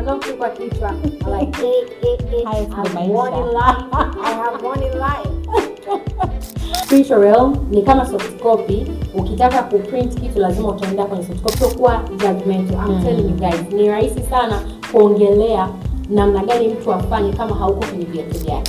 Unataka kwa kichwa. Like I have one in life. I have one in life. Pictorial ni kama soft copy. Ukitaka kuprint kitu lazima utaenda kwenye soft copy. So kuwa judgmental. I'm telling you guys, ni rahisi sana kuongelea namna gani mtu afanye kama hauko kwenye viatu vyake.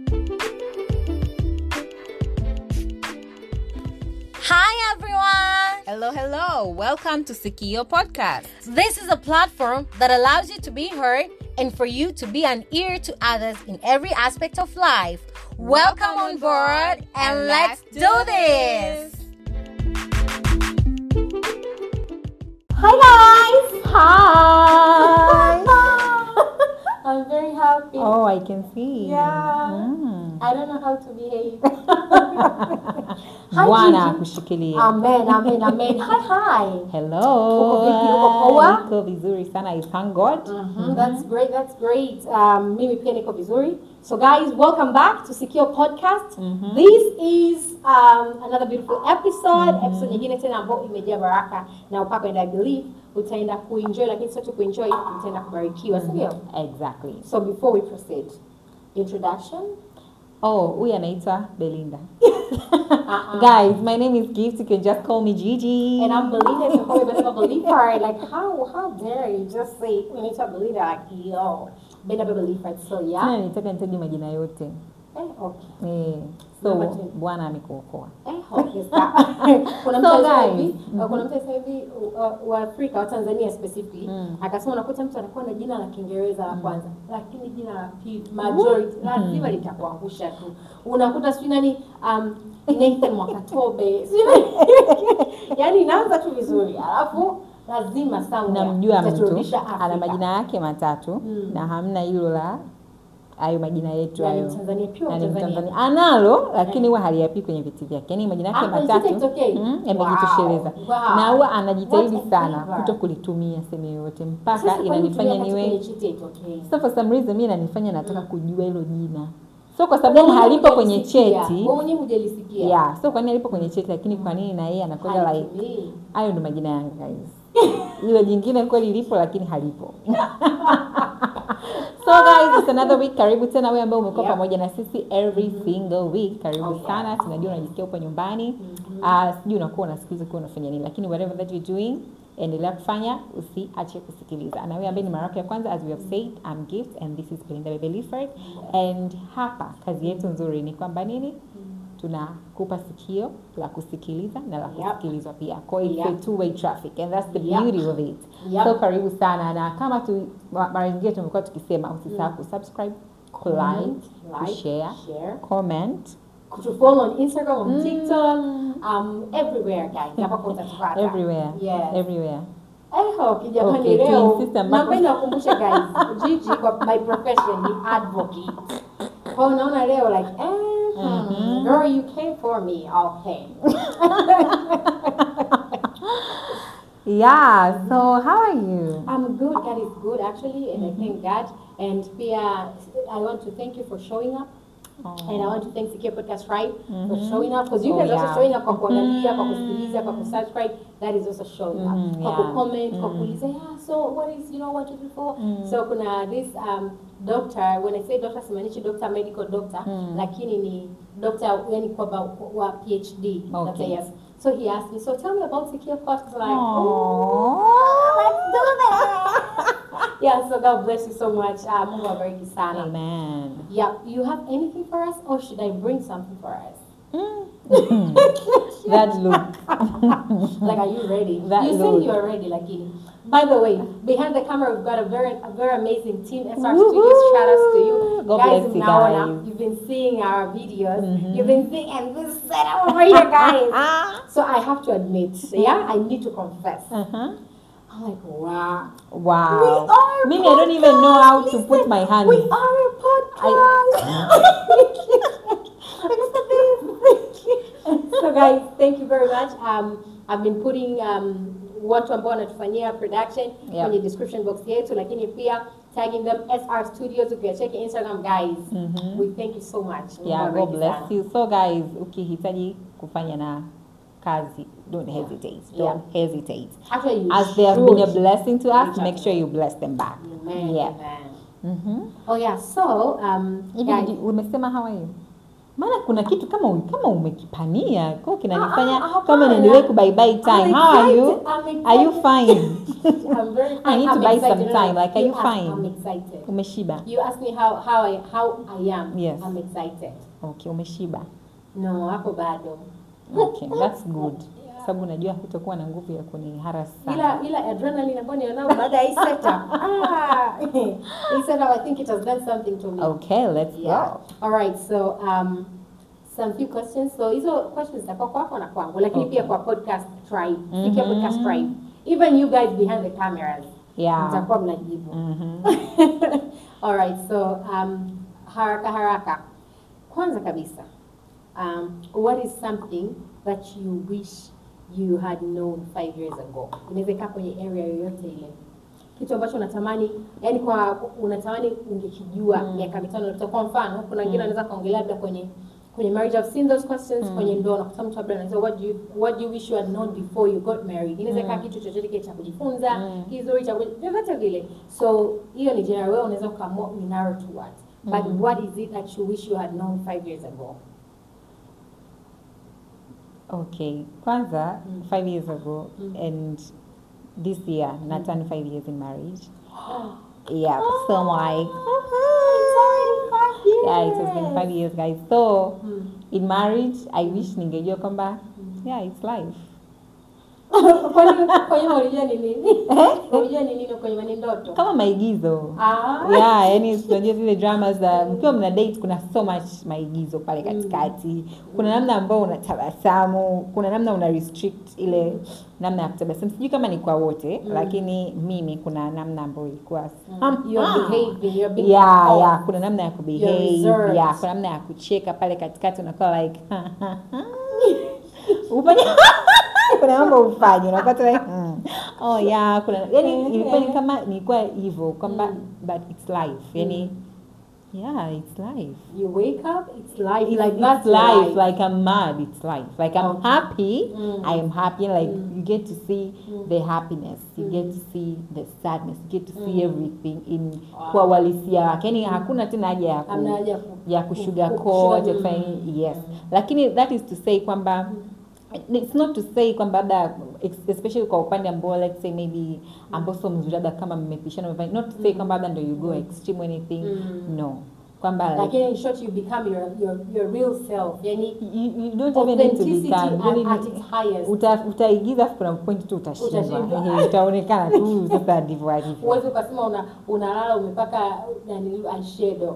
Hi everyone! Hello. Welcome to Sikio Podcast. This is a platform that allows you to be heard and for you to be an ear to others in every aspect of life. Welcome on board and let's do this! Hi guys! Hi! I'm very happy. Oh, I can see. Yeah. I don't know how to behave. Hi, Bwana Gigi. kushikilia. Amen. Hi. Hello. Uko vipi? Uko poa? Niko vizuri sana, I thank God. That's great. Mimi pia niko vizuri. So guys, welcome back to Sikio Podcast. This is another beautiful episode. Episode nyingine tena ambayo imejaa baraka na upako, and I believe utaenda kuenjoy, lakini sio tu kuenjoy, utaenda kubarikiwa, sio? Exactly. So before we proceed, introduction. Oh, huyu anaitwa Belinda. Guys, my name is Gift. You can just call me Gigi. And I'm Belinda, so call me Belinda. Like, how dare you just say, we need to Belinda, like, yo, Belinda. So, yeah. Nitaka nitaje majina yote. Okay. So, Bwana amekuokoa. Okay, kuna mtu sasa hivi wa Afrika, wa Tanzania specifically, akasema unakuta mtu anakuwa na jina la Kiingereza la kwanza, lakini jina la majority lazima litakuangusha tu. Unakuta sio nani Nathan Mwakatobe. Yaani inaanza tu vizuri. Alafu lazima sana namjua mtu ana majina yake matatu na hamna hilo la hayo majina yetu hayo. Tanzania analo, lakini huwa haliyapi kwenye viti vyake. Yaani majina yake matatu yamejitosheleza. Na huwa anajitahidi sana kuto kulitumia sehemu yote mpaka inanifanya niwe. So for some reason mimi inanifanya nataka kujua hilo jina. So kwa sababu halipo kwenye cheti. Wewe mwenyewe hujalisikia. Yeah, so kwa nini halipo kwenye cheti, lakini kwa nini na yeye anakuwa like hayo ndio majina yangu guys. Hilo jingine kweli lipo lakini halipo. So guys, it's another week. Karibu tena wewe ambao umekuwa pamoja na sisi every single week. Karibu sana. Tunajua unajisikia upo nyumbani. Sijui unakuwa unasikiliza kwa unafanya nini, lakini whatever that you're doing, endelea kufanya, usiache kusikiliza. Na wewe ambaye ni mara yako ya kwanza, as we have said, I'm Gift and this is Belinda Beliford. And hapa kazi yetu nzuri ni kwamba nini? Tunakupa sikio la kusikiliza na la kusikilizwa pia. Kwa hiyo it's a two-way traffic and that's the beauty of it. So karibu sana, na kama mara nyingine tumekuwa tukisema usisahau kusubscribe, like, share, comment, to follow on Instagram, on TikTok, everywhere guys. Everywhere. I hope jamani leo napenda kukumbusha guys, Gigi kwa my profession ni advocate. Kwa unaona leo like girl, you came for me. Okay. Yeah, so how are you? I'm good. God is good actually, and I thank God. And Pia, I want to thank you for showing up. And I want to thank Sikio Podcast Tribe for showing up, because you guys also showing up kwa kuangalia, kwa kusikiliza, kwa kusubscribe. That is also showing up. Kwa comment, kwa kuuliza, so what is, 1, 2, 3, 4. So kuna this doctor, when I say doctor simanishi doctor medical doctor, lakini ni doctor yani kwa PhD. Okay. Yes. So he asked me, so tell me about Sikio Podcast. Like, let's do that. Yeah, so God bless you so much. Mungu abariki sana. Amen. Yeah, you have anything for us, or should I bring something for us? That look. Like, are you ready? You look. say you're ready, like. By the way, behind the camera we've got a very amazing team. SR Studios, shout outs to you. God guys, bless you now guys. you've been seeing our videos. You've been seeing, and this setup over here, guys. So I have to admit, I need to confess. I'm like, wow. We are Maybe I don't even know how to put my hands. We are a podcast. So guys, thank you very much. I've been putting watu ambao wanatufanyia production kwenye description box yetu, lakini pia tagging them SR Studios. Check Instagram guys. We thank you so much. Yeah, God bless you. So guys, ukihitaji kufanya na kazi, don't hesitate. Don't hesitate. Actually, as they have been a blessing to us, make sure you bless them back. Amen. Yeah. Amen. Oh yeah, so guys, Umesema how are you? Maana kuna kitu kama umekipania kwa kinanifanya kama niendelee ku bye time. How are you? Are you fine? I'm very fine. I need to buy some time. Like, are you fine? I'm excited. Umeshiba? You asked me how I am. Yes. I'm excited. Okay, umeshiba. No, hapo bado. Okay, that's good. Sababu najua hutakuwa na nguvu ya kuniharasi sana. Ila adrenaline ambayo ninao baada ya hii setup. Hii setup, I think it has done something to me. Okay, let's go. All right, so some few questions. So hizo questions zitakuwa kwako na kwangu, lakini pia kwa podcast tribe. Sikia podcast tribe. Even you guys behind the cameras. Yeah. Mtakuwa mnajibu. All right, so haraka. Kwanza kabisa, what is something that you wish you had known 5 years ago? Inaweza kwenye area yoyote ile. Kitu ambacho unatamani, yani unatamani ungekijua miaka 5 iliyopita. Kwa mfano, kuna wengine wanaweza kaongelea labda kwenye marriage. I've seen those questions kwenye ndoa, na kusema mtu labda anasema what do you wish you had known before you got married? Inaweza kuwa kitu chochote kile cha kujifunza, kizuri cha vyovyote vile. So hiyo ni general, wewe unaweza kuamua ni narrow to what. But what is it that you wish you had known 5 years ago? Okay, kwanza 5 years ago and this year, not 5 years in marriage. Yeah, so I'm like, it's already 5 years. Yeah, it has been 5 years, guys. So in marriage, I wish ningejua kwamba yeah, it's life. Kwa hiyo unajua ni nini? Unajua ni nini kwenye ndoto? Kama maigizo. Yeah, yani unajua zile dramas za mkiwa mna date, kuna so much maigizo pale katikati. Kuna namna ambayo unatabasamu, kuna namna una restrict ile namna ya kutabasamu. Sijui kama ni kwa wote, lakini mimi kuna namna ambayo ilikuwa you're being yeah, kuna namna ya kubehave, yeah, kuna namna ya kucheka pale katikati, unakuwa like ufanye kuna mambo ufanye unapata like oh yeah, kuna yani ilikuwa ni kama nilikuwa hivyo kwamba but it's life, yani yeah, it's life. You wake up, it's life. It's like that's life. Like I'm mad, it's life. Like I'm happy, I am happy. Like you get to see the happiness, you get to see the sadness, you get to see everything in kwa walisia wake. Yani hakuna tena haja ya kusugarcoat kufanya yes. Lakini that is to say kwamba it's not to say kwamba labda especially kwa upande ambao let's say maybe ambao so mzuri labda kama mmepishana, not to say kwamba labda ndio you go extreme anything, no. Kwamba like in short you become your real self. Yani you don't even need to become really at its highest. Utaigiza kuna point tu utashindwa. Utaonekana tu sasa ndivyo alivyo. Uwezo ukasema unalala umepaka yani eyeshadow.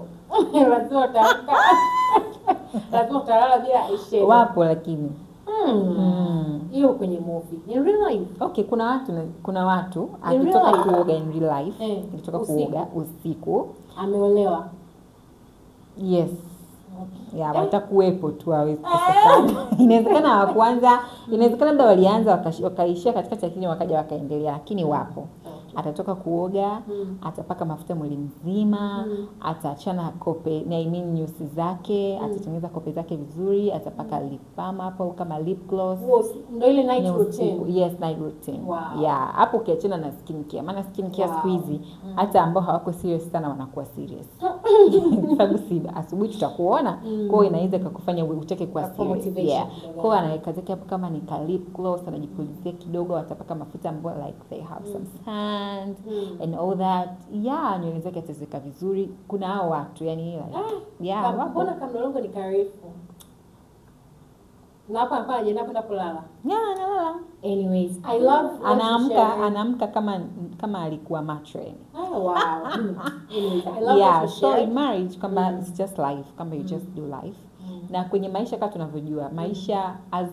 Lazima utalala bila eyeshadow. Wapo lakini hiyo kwenye movie. In real life. Okay, kuna watu akitoka kuoga in real life, akitoka kuoga usiku, ameolewa. Yes. Okay. Yeah, watakuwepo tu hawezi kukosekana. Inawezekana wa kwanza, inawezekana labda walianza wakaishia katikati lakini wakaja wakaendelea, lakini wapo. Atatoka kuoga, atapaka mafuta mwili mzima, ataachana kope, nyusi zake, atatengeneza kope zake vizuri, atapaka lip balm hapo kama lip gloss. Ndio ile night routine. Yes, night routine. Wow. Yeah, hapo ukiachana na skincare. Maana skincare siku hizi hata ambao hawako serious sana wanakuwa serious. Sababu si asubuhi tutakuona, kwa hiyo inaweza kukufanya utake kuwa serious. Yeah. Kwa hiyo anaweka zake hapo kama ni lip gloss, anajipulizia kidogo, atapaka mafuta ambayo like they have some sand and all that. Yeah, nywele zake atazeka vizuri. Kuna hao watu yani like yeah, wapo. Mbona kamlolongo ni karefu? Na hapa anaje nakwenda kulala? Yeah, analala. Anyways, I love anaamka kama alikuwa macho yani. Oh wow. Anyways, I love yeah, so in marriage kama it's just life, kama you just do life. Na kwenye maisha kama tunavyojua, maisha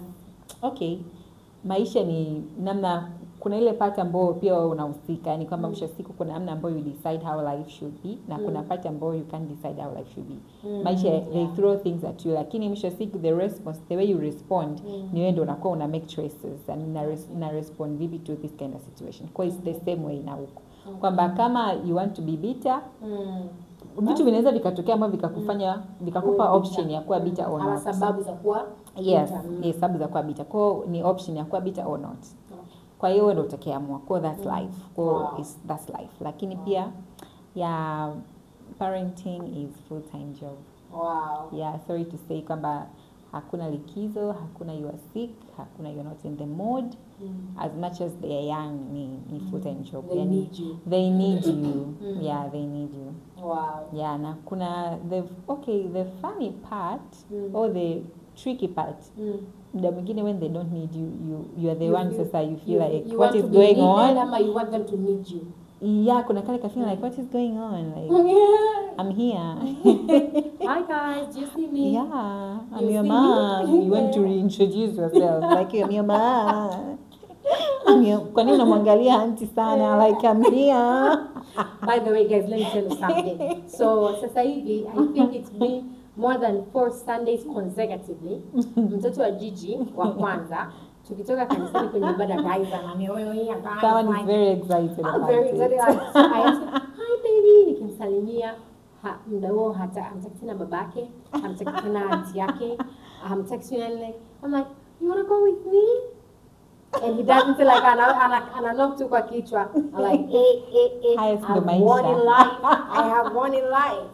maisha ni namna, kuna ile part ambayo pia unahusika, yani kama mwisho siku kuna namna ambayo you decide how life should be, na kuna part ambayo you can't decide how life should be. Maisha they throw things at you, lakini mwisho siku the way you respond ni wewe ndio unakuwa una make choices and na respond vipi to this kind of situation. Kwa it's the same way na huko. Kwamba kama you want to be bitter, vitu vinaweza vikatokea ambavyo vikakupa option ya kuwa bitter or not. Sababu za kuwa yes, sababu za kuwa bitter. Kwa ni option ya kuwa bitter or not. Kwa hiyo ndio utakiamua. Kwa that's life. Kwa that's life. Lakini pia Yeah, parenting is full-time job. Wow. Yeah, sorry to say kwamba hakuna likizo, hakuna you are sick, hakuna you're not in the mood. As much as they are young, ni full-time job. They need you. They need you. Yeah, they need you. Wow. Yeah, na kuna the funny part or the tricky part. Muda mwingine when they don't need you, you are the one sasa you feel like you what want is to be going needed, on? Ama you want them to need you. Yeah, kuna kale ka feeling like what is going on? Like I'm here. Hi guys, do you see me? Yeah, I'm You your see mom. me? You want to reintroduce yourself like I'm your mom. Kwa nini unamwangalia auntie sana like I'm here? By the way, guys, let me tell you something. So, sasa hivi, I think it's been more than 4 Sundays consecutively. Mtoto wa Gigi wa kwanza tukitoka kanisani kwenye ibada guys ananiambia Someone is very excited I'm about very it. excited. So I asked him, hi baby, nikimsalimia muda huo hamtaki tena babake, hamtaki tena auntie yake, hamtaki tena like I'm like, you wanna go with me? And he doesn't feel like ananok tu kwa kichwa. I'm like, I'm one in life. I have one in life.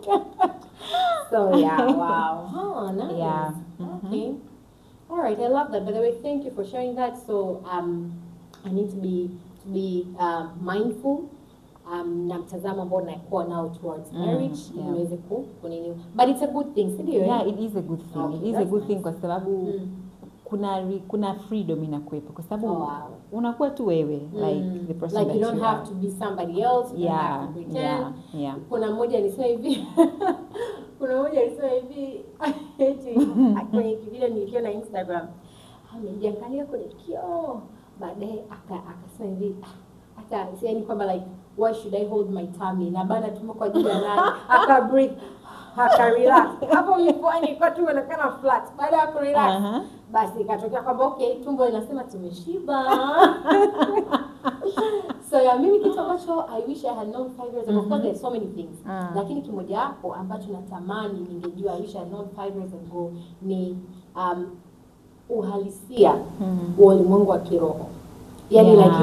So yeah, wow. Oh, nice. Yeah. Okay. All right, I love that. By the way, thank you for sharing that. So I need to be mindful. Na mtazamo ambao nakuwa nao towards marriage niweze kunini. But it's a good thing, si ndio? Yeah, it is a good thing. Okay, it is a good thing kwa sababu kuna freedom inakuwepo kwa sababu unakuwa tu wewe like the person like that you don't have to be somebody else. You don't have to pretend. Yeah. Kuna mmoja alisema hivi eti kwenye video nilikiona na Instagram amejiangalia kwenye kioo baadaye akasema hivi hata yani kwamba like why should I hold my tummy na bana tumbo kwa ajili ya nani aka breathe aka relax hapo mfanye kwa tu inaonekana flat baada ya relax basi ikatokea kwamba okay tumbo inasema tumeshiba. So yeah, mimi kitu ambacho I wish I had known 5 years ago. Of course there's so many things. Lakini kimoja hapo ambacho natamani ningejua I wish I had known 5 years ago ni uhalisia wa ulimwengu wa kiroho. Yani like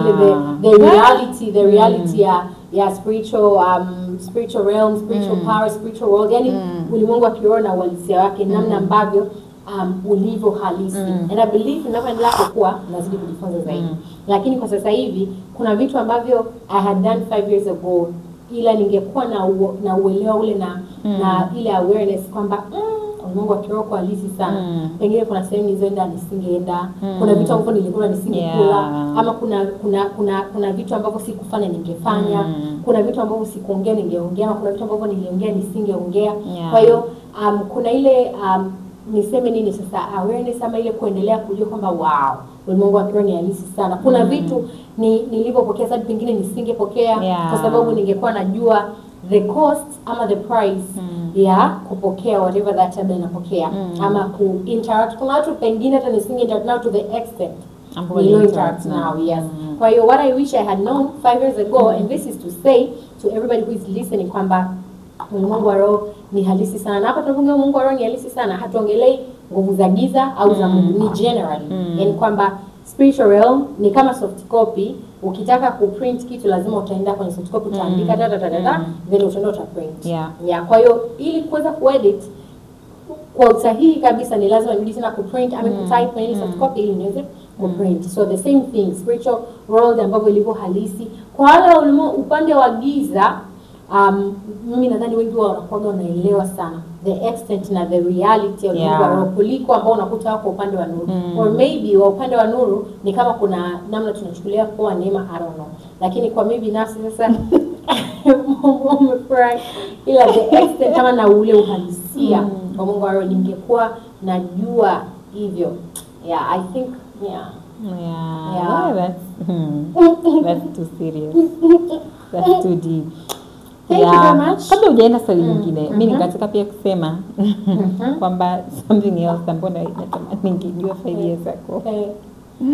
ile the reality ya spiritual realm, spiritual power, spiritual world. Yani ulimwengu wa kiroho na uhalisia wake namna ambavyo ulivyo halisi. And I believe ninapoendelea kukua nazidi kujifunza zaidi. Lakini kwa sasa hivi kuna vitu ambavyo I had done 5 years ago ila ningekuwa na uelewa ule na ile awareness kwamba ulimwengu wa kiroho kwa halisi sana. Pengine kuna sehemu nilizoenda nisingeenda. Kuna vitu ambavyo nilikuwa nisingekula ama kuna vitu ambavyo sikufanya ningefanya. Kuna vitu ambavyo sikuongea ningeongea, kuna vitu ambavyo niliongea nisingeongea. Kwa hiyo kuna ile niseme nini sasa awareness ama ile kuendelea kujua kwamba wow ulimwengu wa kiroho ni halisi sana. Kuna vitu nilipopokea sasa pengine nisingepokea kwa sababu ningekuwa najua the cost ama the price ya kupokea whatever that labda napokea ama ku interact. Kuna watu pengine hata nisinge interact now to the extent we interact now. Yes. Kwa hiyo what I wish I had known 5 years ago and this is to say to everybody who is listening kwamba ulimwengu wa roho ni halisi sana. Na hapa tunapoongea Mungu wa roho ni halisi sana. Hatuongelei nguvu za giza au za Mungu, ni generally. Yani kwamba spiritual realm ni kama soft copy. Ukitaka kuprint kitu lazima utaenda kwenye soft copy utaandika then utaenda utaprint. Yeah. Kwa hiyo ili kuweza kuedit kwa usahihi kabisa ni lazima nirudi tena kuprint ama kutype kwenye soft copy ili niweze kuprint. So the same thing spiritual world ambapo ilivyo halisi. Kwa wale upande wa giza mimi nadhani wengi wao wanakuwa wanaelewa sana the extent na the reality of ulimwengu wa roho kuliko ambao unakuta wako upande wa nuru. Or maybe wa upande wa nuru ni kama kuna namna tunachukulia kwa neema, I don't know. Lakini kwa mimi binafsi sasa umefurahi ila the extent kama na ule uhalisia wa Mungu wa roho ningekuwa najua hivyo. Yeah, I think that's too serious. That's too deep. Thank you very much. Kabla hujaenda swali lingine, mimi nikataka pia kusema kwamba something else ambayo natamani ningejua 5 years ago.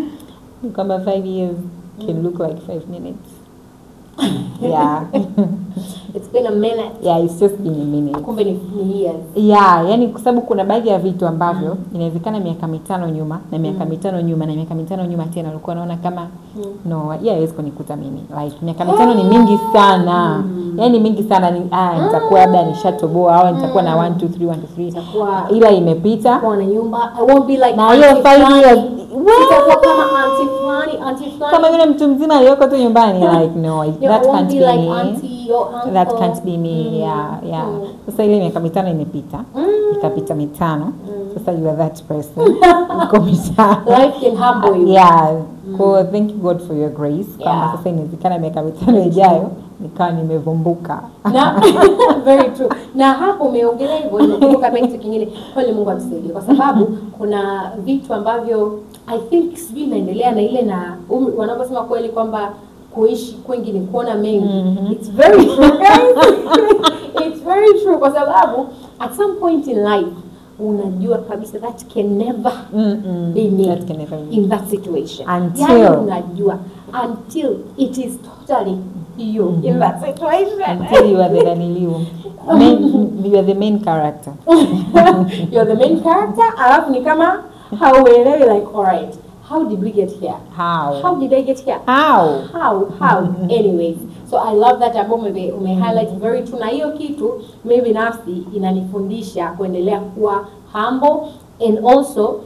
Kwamba 5 years can look like 5 minutes. Yeah. It's been a minute. Yeah, it's just been a minute. Kumbe ni years. Yeah, yani kwa sababu kuna baadhi ya vitu ambavyo inawezekana miaka 5 nyuma na miaka 5 nyuma na miaka 5 nyuma tena ulikuwa unaona kama no, yeah, hizo kunikuta mimi. Like miaka 5 ni mingi sana. Yani mingi sana ni nitakuwa labda nishatoboa au nitakuwa na 1 2 3 1 2 3. Ila imepita. Kwa na nyumba. I won't be like na hiyo 5 years. Sitakuwa kama auntie flani. Kama yule mtu mzima aliyoko tu nyumbani like no, that can't be like me. auntie or uncle. That can't be me. Yeah. Sasa ile miaka 5 imepita. Ikapita 5. Sasa you are that person. Life can humble you. Yeah. So thank you God for your grace. Kama sasa inawezekana miaka 5 ijayo nikawa nimevumbuka. Na very true. Na hapo umeongelea hivyo nimekumbuka kitu kingine. Kweli Mungu atusaidie kwa sababu kuna vitu ambavyo I think sijui inaendelea na ile na wanaposema kweli kwamba kuishi kwingi ni kuona mengi. It's very true guys. It's very true kwa sababu at some point in life unajua kabisa that can never be me that can never be in that situation. Until unajua until it is totally you in that situation. Until you are the main character. You're the main character. Alafu ni kama hauelewi like alright, how did we get here? How did I get here? How? Anyways, so I love that ambao ume highlight very true, na hiyo kitu maybe nafsi inanifundisha kuendelea kuwa humble and also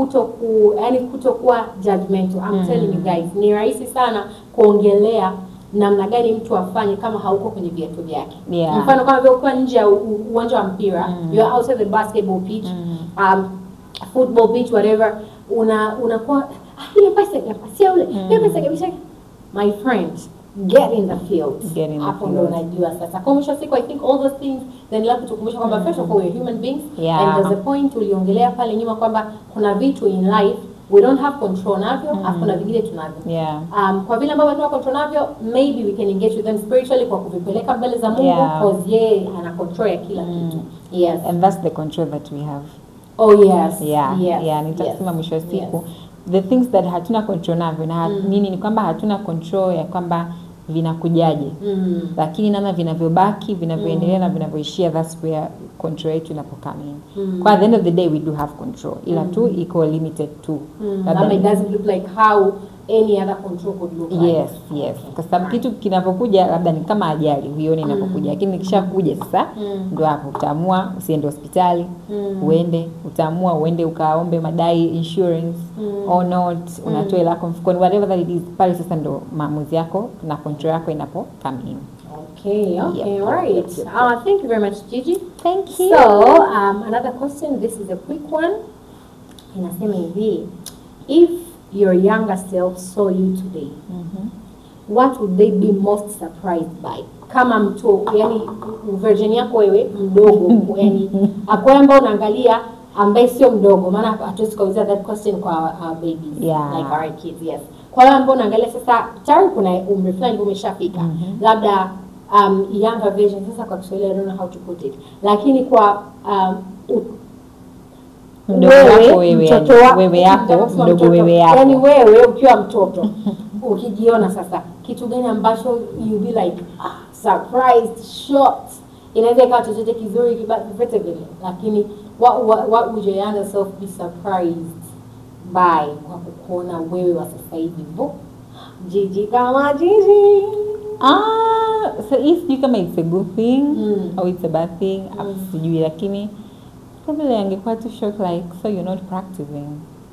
kutokuwa judgmental. I'm telling you guys, ni rahisi sana kuongelea namna gani mtu afanye kama hauko kwenye viatu vyake. Mfano kama vile uko nje ya uwanja wa mpira, you are outside the basketball pitch, football pitch, whatever, unakuwa ile pesa ingapasia ule ile pesa kabisa. My friend, get in the field. Hapo ndo unajua sasa. Kwa mwisho siku I think all those things then love kutukumbusha kwamba first of all we're human beings, and there's a point uliongelea pale nyuma kwamba kuna vitu in life we don't have control navyo, hakuna vingine tunavyo. Kwa vile ambavyo tuna control navyo, maybe we can engage with them spiritually kwa kuvipeleka mbele za Mungu because yeye ana control ya kila kitu. Yes. And that's the control that we have. Oh yes. Yeah, nitasema mwisho siku the things that hatuna control navyo na nini ni kwamba hatuna control ya kwamba vinakujaje. Lakini namna vinavyobaki, vinavyoendelea na vinavyoishia, that's where control yetu inapokama in. Kwa at the end of the day we do have control. Ila tu iko limited to. It doesn't look like how any other control could look like. Yes. Kwa sababu kitu kinapokuja labda ni kama ajali, huioni inapokuja. Lakini kishakuja sasa ndio hapo utaamua usiende hospitali, uende, utaamua uende ukaombe madai insurance or not, unatoa hela yako mfukoni, whatever that it is, pale sasa ndio maamuzi yako na control yako inapokama in. Okay, right. Thank you very much, Gigi. Thank you. So, another question, this is a quick one. Inasema hivi, if your younger self saw you today, what would they be most surprised by? Kama mtu, yani version yako wewe mdogo, yani akwa ambao unaangalia ambaye sio mdogo, maana hatuwezi kuuliza that question kwa babies, like our kids, yes. Kwa wale ambao unaangalia sasa tayari kuna umri fulani umeshafika, labda younger version, sasa kwa Kiswahili I don't know how to put it, lakini kwa wewe yako, yani wewe ukiwa mtoto ukijiona sasa, kitu gani ambacho you be like surprised, shocked, inaweza ikawa chochote kizuri kibaya vile, lakini what would your younger self be surprised by kwa kuona wewe wa sasa hivi? Gigi kama Gigi. So if you kama it's a good thing or it's a bad thing, sijui, lakini probably angekuwa too shocked like, so you're not practicing.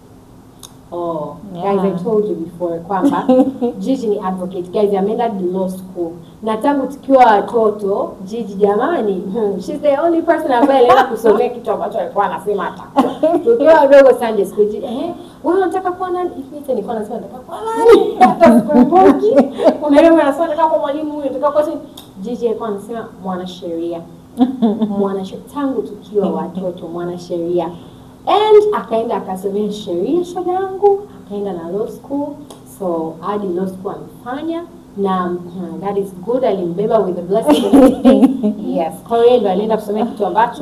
Guys, I told you before kwamba Gigi ni advocate. Guys, ameenda law school. Na tangu tukiwa watoto, Gigi jamani, she's the only person ambaye alienda kusomea kitu ambacho alikuwa anasema atakuwa. Tukiwa wadogo Sunday school, Gigi, wewe unataka kuwa nani? Ifite nilikuwa nasema nataka kuwa nani? Hata sikumbuki. Kuna yule anasema nataka kuwa mwalimu, huyo nataka kuwa Gigi alikuwa anasema mwanasheria. Tangu tukiwa watoto, mwanasheria. And akaenda akasomea sheria shoga yangu, akaenda na law school, so hadi law school amefanya, na that is good, alimbeba with the blessing of everything. Yes, kwa hiyo ndo alienda kusomea kitu ambacho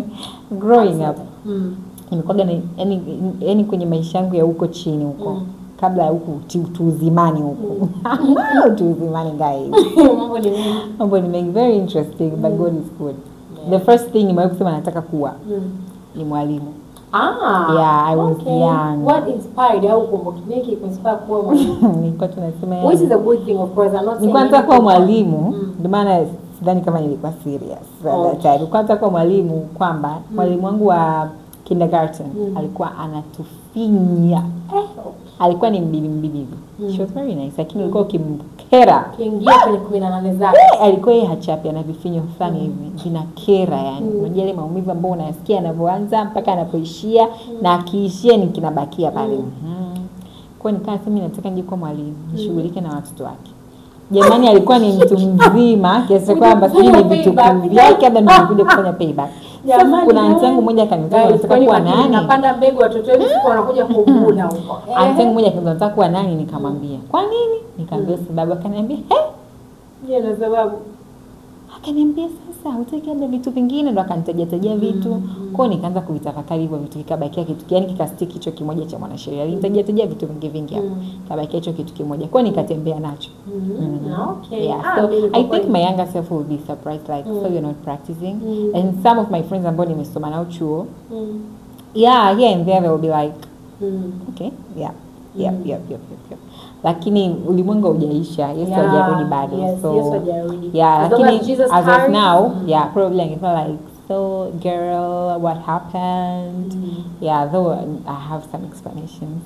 growing up nimekuwa yani kwenye maisha yangu ya huko chini huko kabla ya huku tuuzimani huku. Tuuzimani guys. Mambo ni very interesting, but God is good. The first thing nimewahi kusema nataka kuwa ni mwalimu. Yeah, I was young. What inspired you kumbukiniki kuinspire kuwa mwalimu? Nilikuwa tunasema which is a good thing, of course. I'm not saying nilikuwa nataka kuwa mwalimu, ndio maana sidhani kama nilikuwa serious. Nilikuwa nataka kuwa mwalimu kwamba mwalimu wangu wa kindergarten alikuwa anatufinya. Alikuwa ni mbibi. She was very nice, lakini alikuwa kimkera. Kiingia kwenye 18 zake. Alikuwa yeye hachapi, ana vifinyo fulani hivi. Vinakera yani. Unajua ile maumivu ambayo unasikia anapoanza mpaka anapoishia na akiishia ni kinabakia pale. Kwa nikaa sema nataka nije kuwa mwalimu, nishughulike na watoto wake. Jamani alikuwa ni mtu mzima kiasi kwamba sisi ni vitu vyake hata ndio kuja kufanya payback. Jamani kuna aunti yangu mmoja akanitoa nataka kuwa nani? Napanda mbegu watoto wetu siku wanakuja kuvuna huko. Aunti yangu mmoja akaniambia nataka kuwa nani, nikamwambia. Kwa nini? Nikamwambia sababu, akaniambia je, na sababu? Akaniambia sasa hutaki hata vitu vingine, ndo akanitajia vitu. Kwa hiyo nikaanza kuvitafakari hivyo vitu, kikabakia kitu yani kikastiki hicho kimoja cha mwanasheria. Alinitajia vitu vingi hapo. Kabakia hicho kitu kimoja. Kwa hiyo nikatembea nacho. Okay. Yeah. So I think my younger self will be surprised like so you're not practicing. And some of my friends ambao nimesoma nao chuo. Yeah, here and there they will be like okay, yeah. Yep. Lakini ulimwengu hujaisha. Yesu hajarudi bado. So Yesu hajarudi. Yeah, lakini as of now, yeah, probably I feel like so girl, what happened? Yeah, though I have some explanations.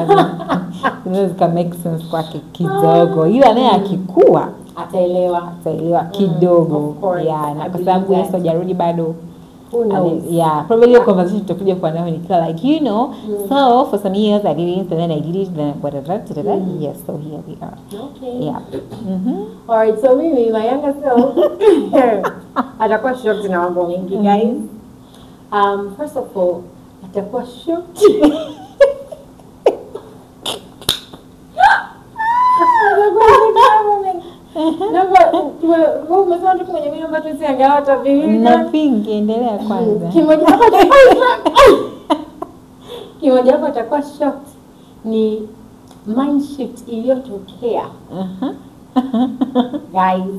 But can make sense kwake kidogo. Ila naye akikua ataelewa kidogo. Yeah, na kwa sababu Yesu hajarudi bado. Who knows? Yeah, probably a conversation tutakuja kwa nayo nikiwa like, you know, so for some years I did it, and then I did it, then whatever. Yes, so here we are. Okay. Yeah. Alright, so mimi, my younger self, atakuwa shocked na mambo mengi, guys. First of all, atakuwa shocked. Nothing, endelea kwanza. Kimoja hapo atakuwa shocked ni mind shift iliyotokea. Guys,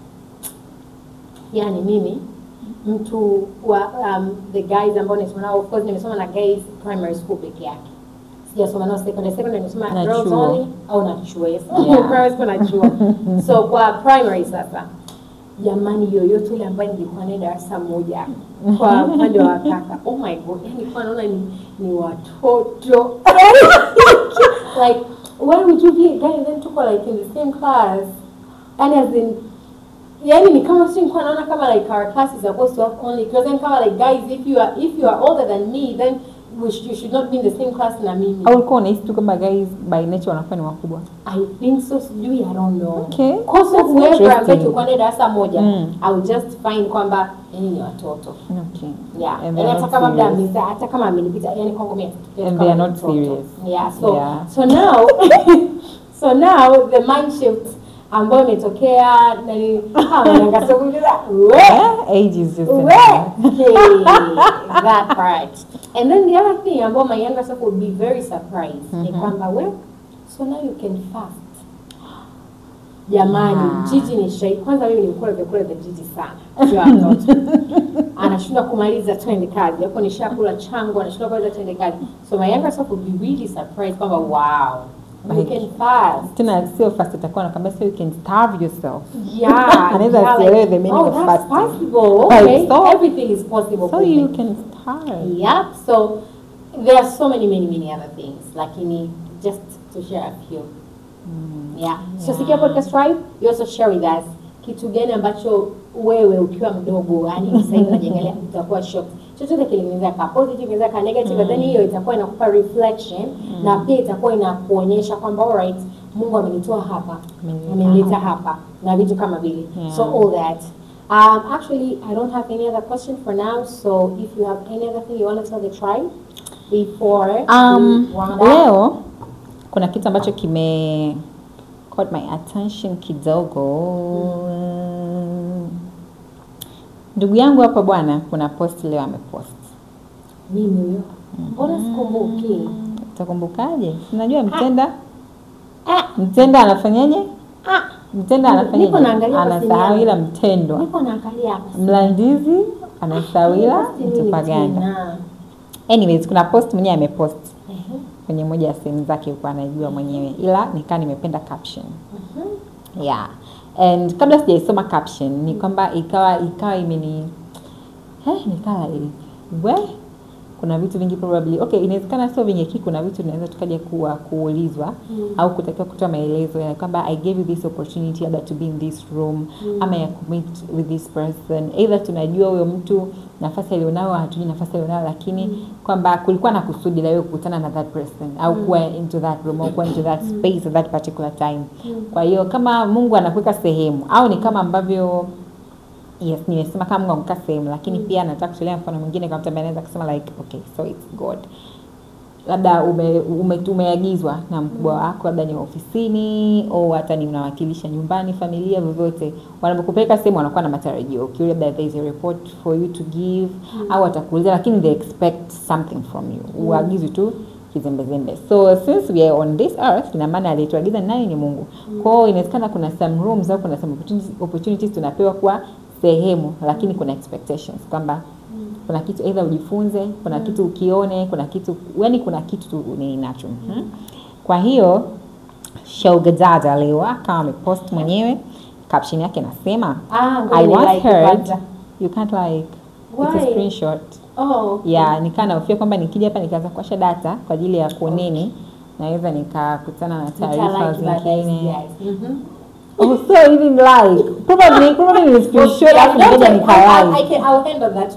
yani mimi mtu wa the guys ambao nimesoma, of course nimesoma na guys primary school peke yake. Sijasoma na secondary nimesoma girls only au na chuo. Primary school na chuo. So kwa primary sasa, jamani yoyote ile ambaye nilikuwa naenda darasa moja kwa upande wa kaka, oh my god, yani kwa naona ni watoto. Like why would you be a guy and then tuko like in the same class? And as in yani ni kama sio kwa naona kama like our class is supposed to have only, because then kama like guys, if you are older than me, then you should not be in the same class na mimi. Au uko unahisi tu kama guys by nature wanafanya wakubwa? I think so, sijui, I don't know. Okay. Because of whoever ambaye tulikuwa na darasa moja, I will just find kwamba ni watoto. Okay. Yeah. And hata kama muda ameza, hata kama amenipita, yani kwangu mimi. And they are not serious. Yeah. So now the mind shift ambayo imetokea nani ngasogeza age is just that part. And then the other thing ambayo my younger self would be very surprised ni kwamba so now you can fast. Jamani, Gigi ni shy. Kwanza mimi nilikula vyakula vya Gigi sana. Sio watoto. Anashindwa kumaliza twende kazi. Hapo nishakula changu, anashindwa kumaliza twende kazi. So my younger self would be really surprised kwamba wow, you can fast. Tena sio fast, itakuwa nakwambia so you can starve yourself. Yeah. Anaweza sielewe the meaning of fasting. That's possible. Okay. So everything is possible. So you can starve. Yeah. So there are so many other things. Lakini just to share a few. Yeah. So Sikia Podcast Tribe, you also share with us kitu gani ambacho wewe ukiwa mdogo, yani sasa hivi unajengelea utakuwa shocked. Chochote kilinaweza ka positive, inaweza ka negative, then hiyo itakuwa inakupa reflection na pia itakuwa inakuonyesha kwamba alright, Mungu amenitoa hapa, amenileta hapa na vitu kama vile. So all that. Actually, I don't have any other question for now. So if you have any other thing you want to tell the tribe before leo kuna kitu ambacho kime caught my attention kidogo. Ndugu yangu hapa bwana, kuna post leo amepost. Mimi huyo. Mbona sikumbuki? Utakumbukaje? Unajua mtenda anafanyaje? Mtenda anafanyaje? Anasahau ila mtendo. Nipo naangalia hapa. Mlandizi anasahau ila mtupaganda. Anyways, kuna post mwenyewe amepost. Kwenye moja ya sehemu zake yuko anajua mwenyewe, ila nikaa nimependa caption. Yeah. And kabla sijaisoma caption ni kwamba ikawa imeni nikawa kuna vitu vingi probably inawezekana sio vingi, kuna vitu tunaweza tukaja kuulizwa au kutakiwa kutoa maelezo ya kwamba I gave you this opportunity to be in this room, ama ya commit with this person, either tunajua huyo mtu nafasi alionao, hatujui nafasi alionao, lakini kwamba kulikuwa na kusudi la wewe kukutana na that person au kuwa into that room au kuwa into that space at that particular time. Kwa hiyo kama Mungu anakuweka sehemu, au ni kama ambavyo nimesema kama Mungu amka sehemu, lakini pia nataka kutolea mfano mwingine kama mtu anaweza kusema like okay, so it's God. Labda umeagizwa na mkubwa wako, labda ni ofisini au hata ni unawakilisha nyumbani, familia, vyovyote. Wanapokupeleka sehemu wanakuwa na matarajio. Labda there is a report for you to give, au watakuuliza, lakini they expect something from you. Uagizwe tu kizembezembe. So since we are on this earth, ina maana aliyetuagiza nani? Ni Mungu. Kwa hiyo inawezekana kuna some rooms au kuna some opportunities tunapewa kwa sehemu, lakini kuna expectations kwamba kuna kitu either ujifunze, kuna kitu ukione, kuna kitu kuna kitu tu ninacho. Kwa hiyo Shogadada leo kama amepost mwenyewe, caption yake nasema I once heard you can't like it's a screenshot. Yeah, nikana ufia kwamba nikija hapa nikaanza kuwasha data kwa ajili ya kuoneni, naweza nikakutana na taarifa zingine. So even like probably ni screenshot hapo nikaja nikalike. I'll handle that.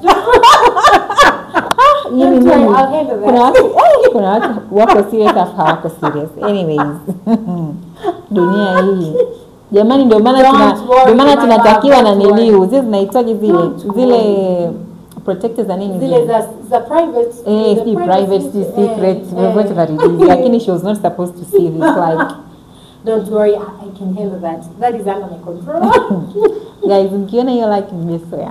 Kuna watu wako serious afu hawako serious. Anyways, dunia hii jamani, ndio maana tunatakiwa na niliu zinahitaji zile protectors za nini zile za private private secret whatever it is, lakini she was not supposed to see this. Like don't worry, I can handle that. That is under my control. Guys, mkiona hiyo like mmesoea.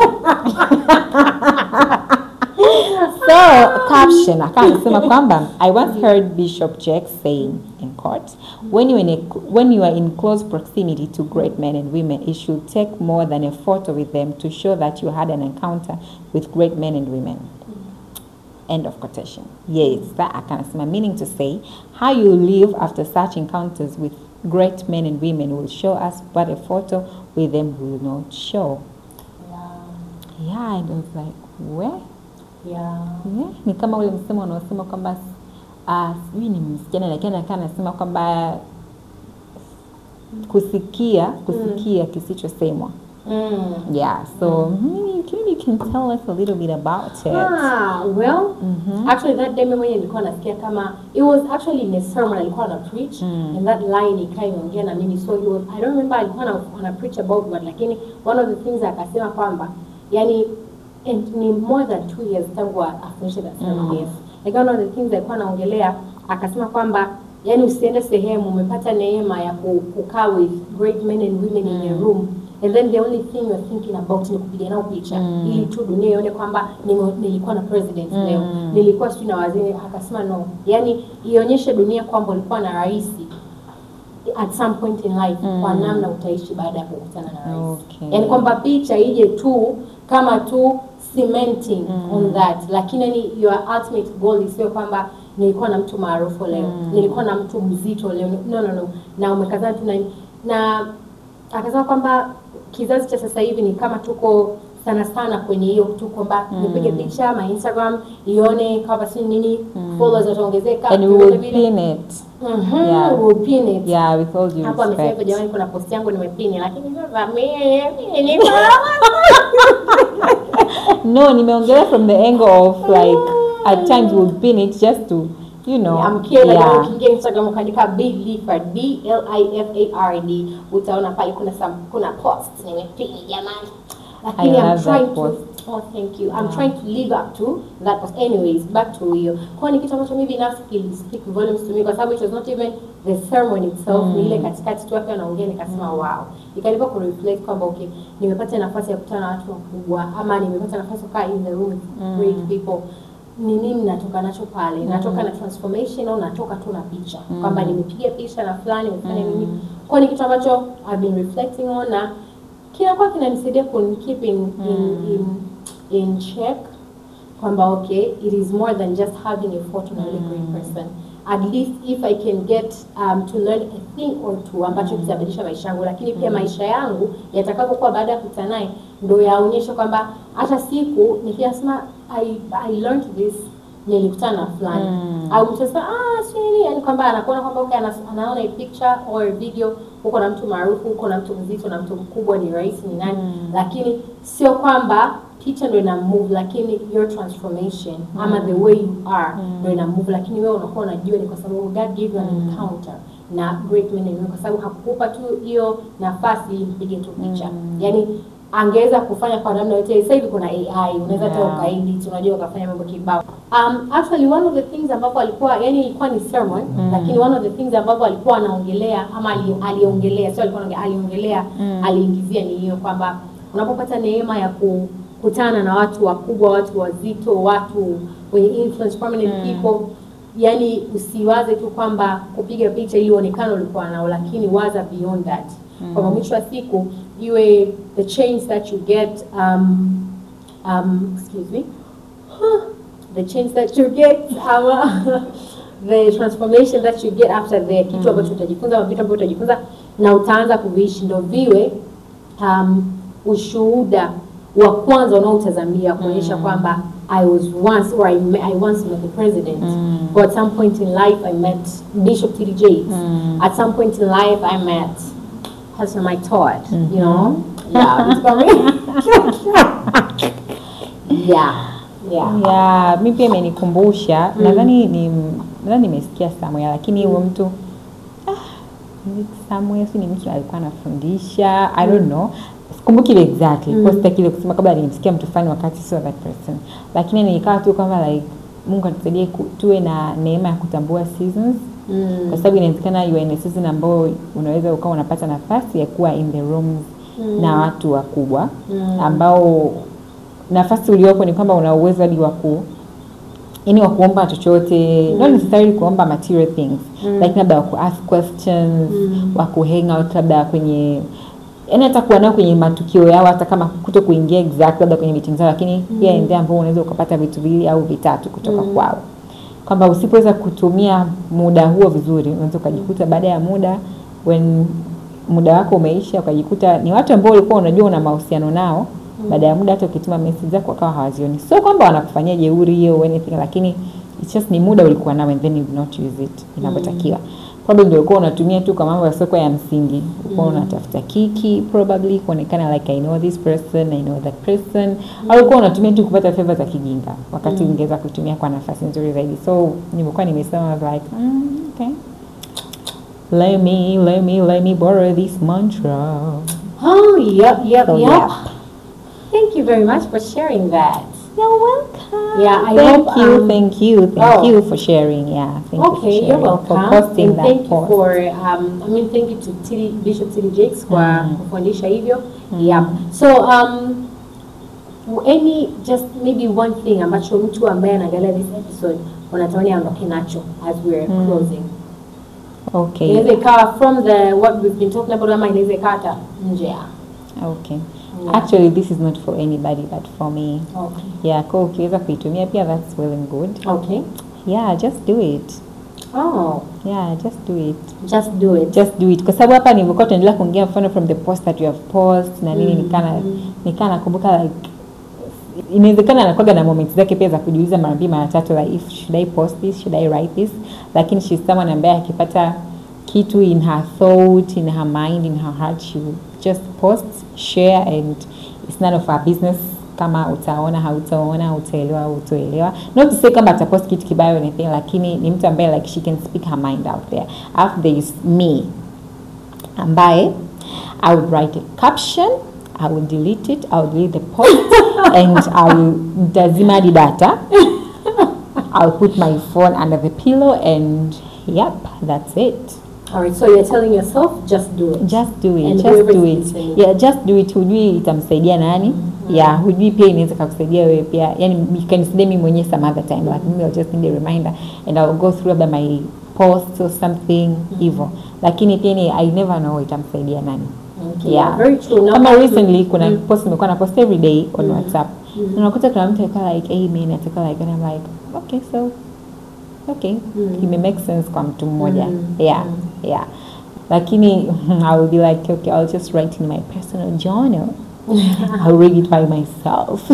So caption akasema kwamba I once heard Bishop Jack saying in court, when you are in close proximity to great men and women, it should take more than a photo with them to show that you had an encounter with great men and women. End of quotation. Yes, that akasema, meaning to say how you live after such encounters with great men and women will show us what a photo with them will not show. Yeah, and I was like, where? Yeah. Ni kama ule msemo unaosema kwamba sijui ni msichana lakini anasema kwamba kusikia kisichosemwa. Yeah, so maybe you can tell us a little bit about it. Well, actually that day mwenyewe nilikuwa nasikia kama it was actually in a sermon alikuwa na preach, and that line ikaongea na mimi, so I don't remember alikuwa na preach about what, lakini one of the things akasema kwamba yani ni more than 2 years tangu afundishe that sermon. Yes, like one of the things alikuwa anaongelea akasema kwamba yani usiende sehemu umepata neema ya kukaa with great men and women in a room, and then the only thing you're thinking about ni kupiga nao picha ili tu dunia ione kwamba nilikuwa na president leo, nilikuwa sio na wazee. Akasema no, yani ionyeshe dunia kwamba ulikuwa na rais at some point in life, kwa namna utaishi baada ya kukutana na rais. Yani kwamba picha ije tu kama tu cementing on that, lakini ni your ultimate goal is sio kwamba nilikuwa na mtu maarufu leo, nilikuwa na mtu mzito leo. No, na umekazana tu na akasema kwamba kizazi cha sasa hivi ni kama tuko sana kwenye hiyo tu kwamba nipige picha ma Instagram ione kama si nini, followers wataongezeka, and we will pin it. Yeah, we will pin it. Yeah, with all due respect. Hapo amesema jamani, kuna post yangu nimepini, lakini sasa mimi no, nimeongelea from the angle of like at times we'll pin it just to I'm kidding. Ukiingia Instagram ukaandika Blifard BLIFARD utaona pale kuna post nimepini jamani, lakini I'm trying to thank you. I'm trying to live up to that post. Anyways, back to you. Kwa ni kitu ambacho mimi binafsi speak volumes to me, kwa sababu it was not even the sermon itself, ni ile katikati tu hapo anaongea nikasema wow. Ikanipa ku reflect kwamba okay, nimepata nafasi ya kukutana na watu wakubwa, ama nimepata nafasi kukaa in the room with great people. ni nini natoka nacho pale, natoka na transformation au natoka tu na picha, kwamba nimepiga picha na fulani nimefanya nini. Kwa ni kitu ambacho I've been reflecting on, na kinakuwa kinanisaidia keep in check kwamba okay, it is more than just having a photo na a great person. At least if I can get to learn a thing or two ambacho kitabadilisha maisha yangu, lakini pia maisha yangu yatakapokuwa baada ya kukutana naye ndio yaonyeshe kwamba hata siku nikiasema I learned this, nilikutana na fulani au mtasema si nini, yani kwamba anakuona kwamba okay, anaona a picture or a video, uko na mtu maarufu, uko na mtu mzito na mtu mkubwa, ni rais, ni nani, lakini sio kwamba picha ndio ina move, lakini your transformation ama the way you are ndio ina move, lakini wewe unakuwa unajua ni kwa sababu God gave you an encounter na great men, kwa sababu hakukupa tu hiyo nafasi mpige tu picha. Yani angeweza kufanya kwa namna yote. Sasa hivi kuna AI, unaweza hata ukaedit, unajua ukafanya mambo kibao. Actually one of the things ambapo alikuwa, yani ilikuwa ni sermon, lakini one of the things ambapo alikuwa anaongelea ama aliongelea, sio alikuwa aliongelea, aliingizia ni hiyo kwamba unapopata neema ya kukutana na watu wakubwa, watu wazito, watu wenye influence, prominent people, yani usiwaze tu kwamba kupiga picha ili uonekane ulikuwa nao, lakini waza beyond that. Kwa mwisho wa siku iwe the change that you get the change that you get the transformation that you get after the kitu ambacho utajifunza, vitu ambavyo utajifunza na utaanza kuishi, ndio viwe ushuhuda wa kwanza unaotazamia kuonyesha kwamba I was once, or I once met the president. Or at some point in life I met Bishop T.D. Jakes. At some point in life I met Pastor Mike Todd. You know? Yeah, mimi pia imenikumbusha, nadhani nimesikia somewhere, lakini huyo mtu somewhere ni mtu alikuwa anafundisha, I don't know. Sikumbuki exactly. Kwa sitaki ile kusema kabla nimsikia mtu fulani wakati sio that person. Lakini nilikaa tu kama like Mungu atusaidie tuwe na neema ya kutambua seasons. Kwa sababu inawezekana you are in a season ambao unaweza ukawa unapata nafasi ya kuwa in the rooms na watu wakubwa ambao nafasi uliopo ni kwamba una uwezo hadi wa kuomba chochote, not necessarily kuomba material things, like labda wa ask questions, wa hang out labda kwenye, yani hata kuwa nao kwenye matukio yao, hata kama kuto kuingia exactly labda kwenye meetings zao, lakini pia ndio ambao unaweza ukapata vitu viwili au vitatu kutoka kwao. Kwamba usipoweza kutumia muda huo vizuri, unaweza ukajikuta baada ya muda, when muda wako umeisha, ukajikuta ni watu ambao ulikuwa unajua una mahusiano nao, baada ya muda hata ukituma message zako wakawa hawazioni. Sio kwamba wanakufanyia jeuri hiyo au anything, lakini it's just ni muda ulikuwa nao and then you not use it inapotakiwa. Probably ndio ulikuwa unatumia tu kwa mambo yasiyo ya msingi. Ulikuwa unatafuta kiki, probably kuonekana like I know this person, I know that person. Au ulikuwa unatumia tu kupata favor za kijinga, wakati ungeweza kutumia kwa nafasi nzuri zaidi. So nilikuwa nimesema like okay, let me borrow this mantra. Oh, yep. Thank you very much for sharing that. You're welcome. Yeah, thank you for sharing. Yeah, thank you for sharing. You're welcome. For posting that thank post. You for thank you to Bishop T.D. Jakes kwa kufundisha hivyo. Yeah. So just maybe one thing ambacho mtu ambaye anaangalia this episode unatamani aondoke nacho as we're closing. Okay. Inaweza ikawa from what we've been talking about, ama inaweza ikawa hata nje. Okay. Yeah. Actually, this is not for anybody but for me. Okay. Yeah, kwa ukiweza kuitumia pia that's well and good. Okay. Yeah, just do it. Oh. Yeah, just do it. Just do it. Kwa sababu hapa nilikuwa tunaendelea kuongea mfano from the post that you have post na nini nikana nakumbuka like inawezekana anakuwa na moments zake pia za kujiuliza mara mbili mara tatu like should I post this, should I write this, lakini she's someone ambaye akipata kitu in her thought, in her mind, in her heart, she will just post, share, and it's none of our business kama utaona, hautaona, utaelewa, utoelewa. Not to say kama atapost kitu kibaya or anything, lakini ni mtu ambaye like she can speak her mind out there. After there is me, ambaye I would write a caption, I will delete it, I will delete the post, and I will dazima the data. I'll put my phone under the pillow, and yep, that's it. Alright, so you're telling yourself, just do it. Just do it. And just do it. Yeah, just do it. Hujui itamsaidia nani? Yeah, hujui pia inaweza kukusaidia wewe pia. Yani ikanisaidia mimi mwenyewe some other time, like maybe I'll just need a reminder and I'll go through about my posts or something hivyo. Lakini pia I never know itamsaidia nani. Okay. Yeah. Very true. Kama recently kuna post nimekuwa na post every day on WhatsApp. Unakuta kuna mtu akawa like amen, ataka like, and I'm like okay, so okay, it may make sense kwa mtu mmoja. Yeah. Lakini I will be like okay, I'll just write in my personal journal. I'll read it by myself.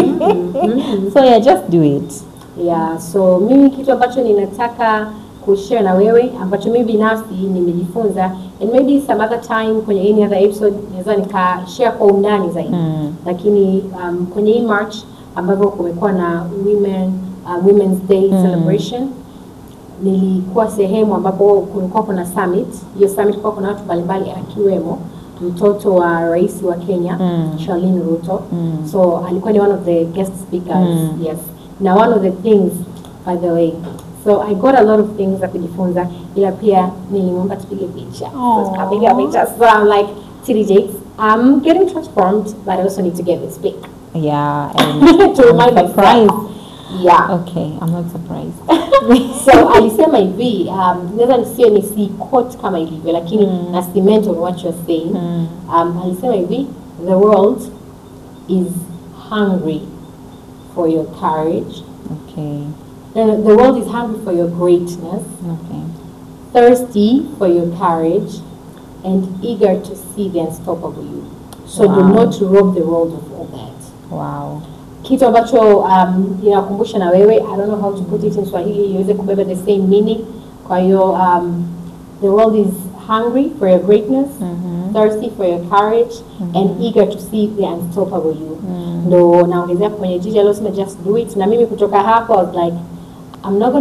So yeah, just do it. Yeah, so mimi kitu ambacho ninataka kushare na wewe ambacho mimi binafsi nimejifunza, and maybe some other time kwenye any other episode naweza nikashare kwa undani zaidi. Lakini kwenye hii March ambapo kumekuwa na Women's Day celebration, nilikuwa sehemu ambapo kulikuwa kuna summit. Hiyo summit kulikuwa kuna watu mbalimbali akiwemo mtoto wa rais wa Kenya, Charlene Ruto. So alikuwa ni one of the guest speakers. Yes. Now one of the things, by the way, so I got a lot of things za kujifunza, ila pia nilimwomba tupige picha. So tukapiga picha. So I'm like, TDJ, I'm getting transformed, but I also need to get this pic. Yeah, and to remind myself. Yeah. Okay, I'm not surprised. So alisema hivi, naweza nisiwe nisi quote kama ilivyo, lakini na cement on what you're saying. Alisema hivi, the world is hungry for your courage. Okay. The world is hungry for your greatness. Okay. Thirsty for your courage, and eager to see the unstoppable you. So do not rob the world of all that. Wow. Kitu ambacho inakumbusha na wewe, I don't know how to put it in Swahili iweze kubeba the same meaning. Kwa hiyo the world is hungry for your greatness, thirsty for your courage, and eager to see the unstoppable you. Ndo naongezea kwenye jiji aliyosema just do it. Na mimi kutoka hapo I was like, I'm not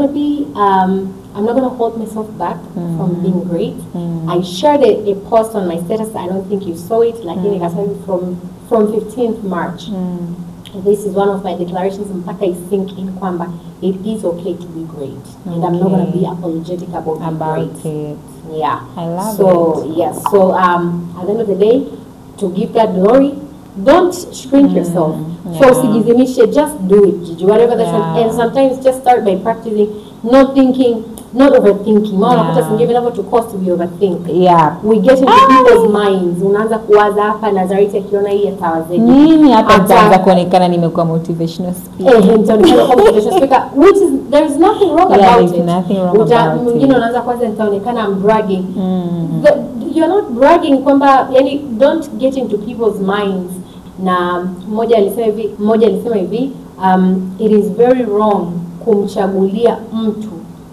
gonna hold myself back from being great. I shared a post on my status. I don't think you saw it. Lakini nikasema from 15th March. This is one of my declarations mpaka I think in kwamba it is okay to be great. And I'm not going to be apologetic about it. Yeah. I love it. So, yes. So, at the end of the day, to give God glory, don't shrink yourself. So, usijizimishe, just do it, Gigi, whatever that's and sometimes just start by practicing, not overthinking. To cost we overthink. Yeah. We get into people's minds. Unaanza kuwaza hapa Nazareti akiona hii atawazeje. Mimi hapa nitaanza kuonekana nimekuwa motivational speaker. Motivational speaker, which is there's nothing wrong about it. There's nothing wrong about it. Mwingine unaanza kwanza nitaonekana I'm bragging. You're not bragging kwamba yani don't get into people's minds. Na mmoja alisema hivi, it is very wrong kumchagulia mtu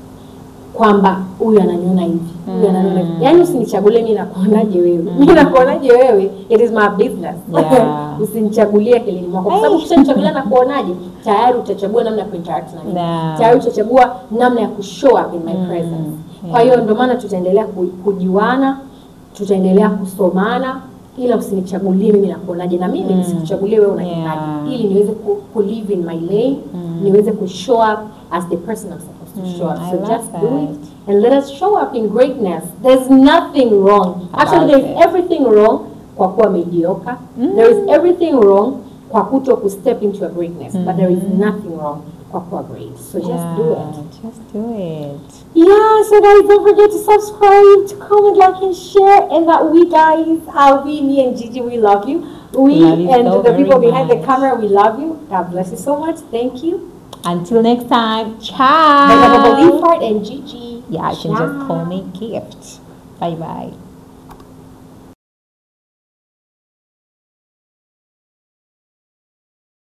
kwamba huyu ananiona hivi, huyu ananiona hivi. Yaani usinichagulie mimi nakuonaje wewe. Mimi nakuonaje wewe? It is my business. Yeah. Usinichagulie kilini mwako. Kwa sababu ukishanichagulia na kuonaje, tayari utachagua namna ya kuinteract na mimi. Tayari utachagua namna ya kushow up in my presence. Kwa hiyo ndio maana tutaendelea kujuana, tutaendelea kusomana, ila usinichagulie mimi nakuonaje, na mimi nisikuchagulie wewe unanionaje, ili niweze ku live in my lane, niweze ku show up as the person I'm supposed to show up. So just do it and let us show up in greatness. There's nothing wrong. Actually, there is everything wrong kwa kuwa mediocre. There is everything wrong kwa kuto ku step into your greatness. But there is nothing wrong kwa kuwa great. So just do it. Just do it. Yeah, so guys, don't forget to subscribe, to comment, like, and share. And that we guys, me and Gigi, we love you. We and the people behind the camera, we love you. God bless you so much. Thank you. Until next time, ciao. Bye, and Gigi. Yeah, you can just call me Gift. Bye bye.